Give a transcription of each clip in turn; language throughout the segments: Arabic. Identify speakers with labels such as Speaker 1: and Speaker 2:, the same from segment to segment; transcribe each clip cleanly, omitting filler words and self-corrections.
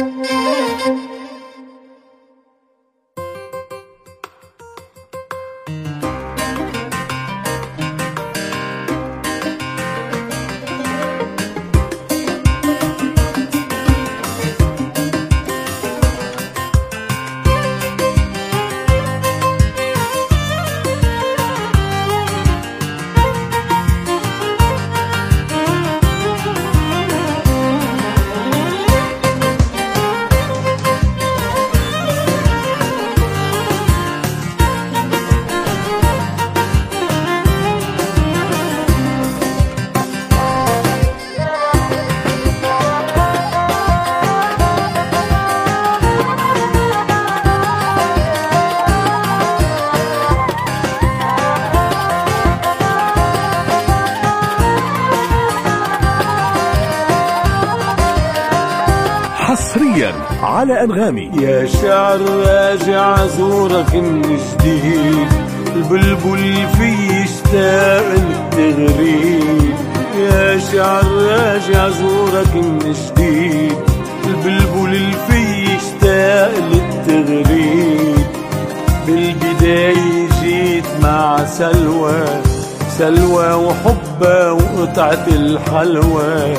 Speaker 1: حصريا على أنغامي.
Speaker 2: يا شعر راجع زورك من جديد، البلبل في يشتاق للتغريد. يا شعر راجع زورك من جديد، البلبل في يشتاق للتغريد. بالبداية جيت مع سلوى، سلوى وحبة وقطعة الحلوى.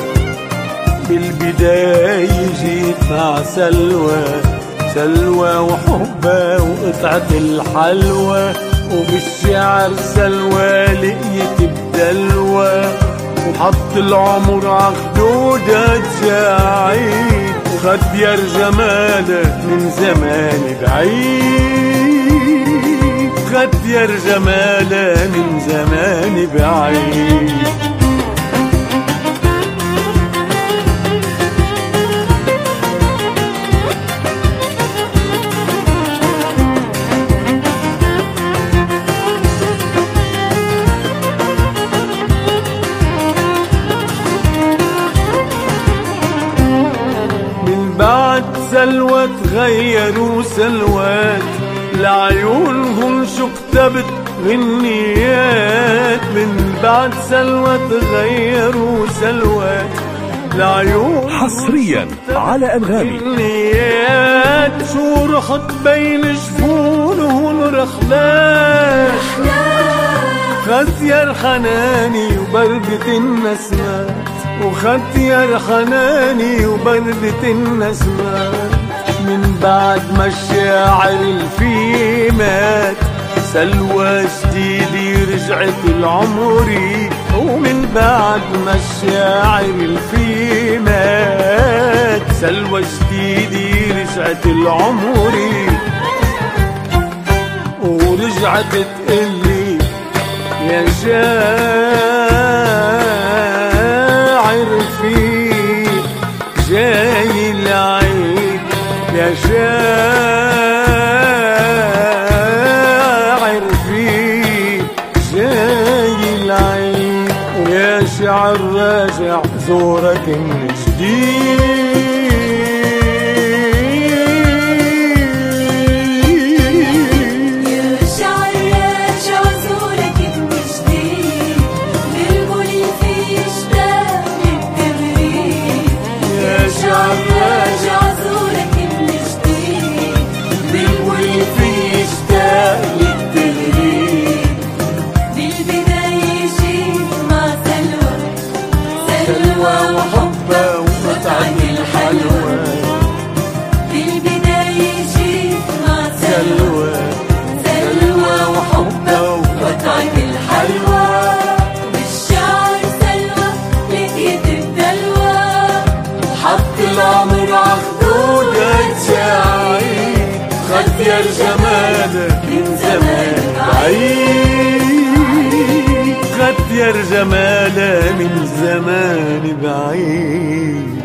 Speaker 2: بالبداية جيت مع سلوى، سلوى وحبة وقطعة الحلوى. وبالشعر سلوى لقيت بدلوى، وحط العمر عخدودها تجاعيد. وخدير جمالك من زمان بعيد، خدير جمالك من زمان بعيد. بعد سلوى تغيروا سلوات، لعيونهم شو كتبت غنيات. من بعد سلوى تغيروا سلوات، لعيونهم
Speaker 1: حصريا على أنغامي.
Speaker 2: شو رحت بين جفونهم رخلات، خدير حناني وبردة النسمات. وخدير حناني وبردة النسمات. من بعد ما الشاعر الفي مات، سلوى جديدي رجعت العمري. ومن بعد ما الشاعر الفي مات، سلوى جديدي رجعت العمري. ورجعت تقلي يا شاعر فيك جاي العيد، يا شاعر فيك جاي العيد. ويا شعر راجع زورك من جديد. سلوى وحبة وقطعة الحلوى. بالبداية جيت مع سلوى، سلوى وحبة وقطعة الحلوى. بالشعر سلوى لقيت بدلوى، وحط العمر عخدودها تجاعيد. خدير جمالك من زمان بعيد، خدير جمالها من زمان بعيد.